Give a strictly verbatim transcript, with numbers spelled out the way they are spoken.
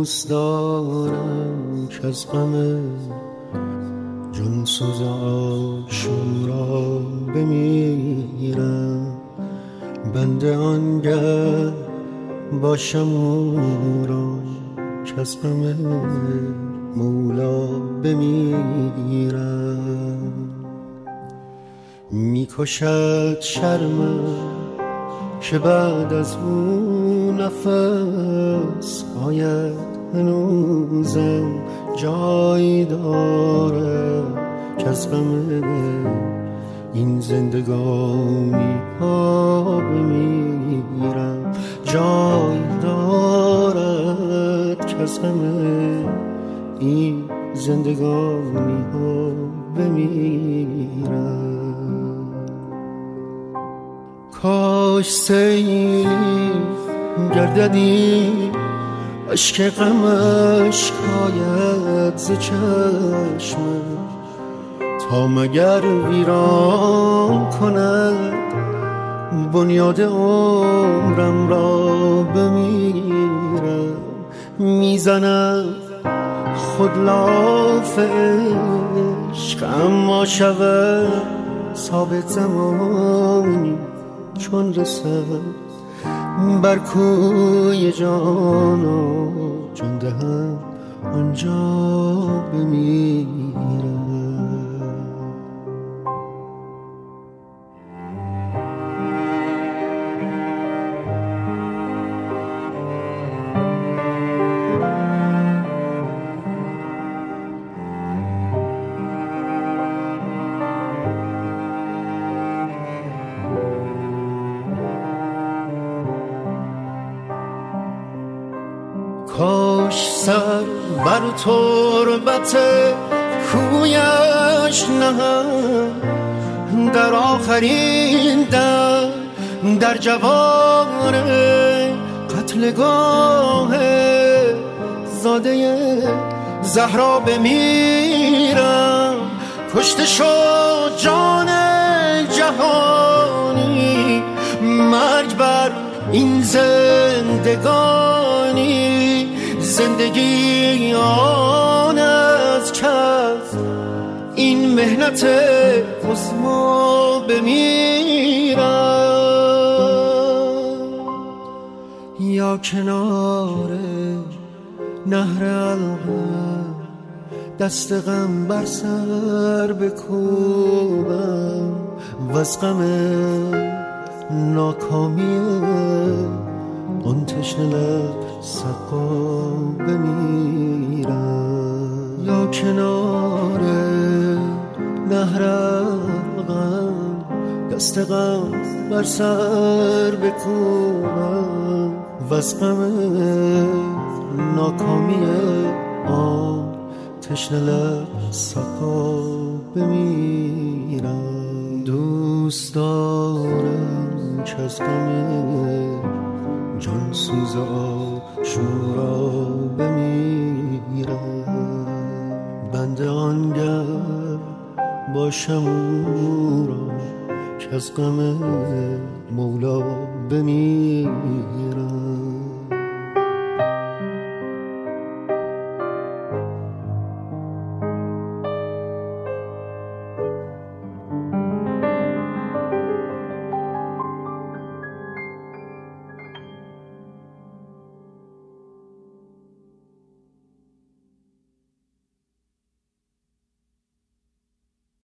دوست دارم که از غم جون سوز آشورا بمیرم، بنده آنگه باشم او را که از غم مولا بمیرم. میکشد شرمم که بعد از اون نفس آید هنوزم جای داره که از غم این زندگانی ها بمیرم، جای دارد که از غم این زندگانی ها بمیرم. کاش سیلی گرددی اشک غمش کاید ز چشمم، تا مگر ویران کند بنیاد عمرم را بمیرم. میزند خود لاف عشق اما شود ثابت زمانی چون رسد بر کوی جان و جان دهم آنجا بمیرم. کاش سر بر تربت کویش نهم در آخرین دم، در جوار قتلگاه زاده زهرا بمیرم. کشته شد جان جهانی، مرگ بر این زندگانی، زندگی آن از کس این مهنت عظما بمیرم. یا کنار نهر القم دست غم بر سر بکوبم، وز غم ناکامی اون تشنه لب سقا بمیرم. یا کنار نهر غم دست غم بر سر بکوبم، وز غم ناکامی آن تشنه لب سقا بمیرم. دوست دارم که از غم جان سوز آشورا بمیرم، بنده آنگه باشم او را که از غم مولا بمیرم.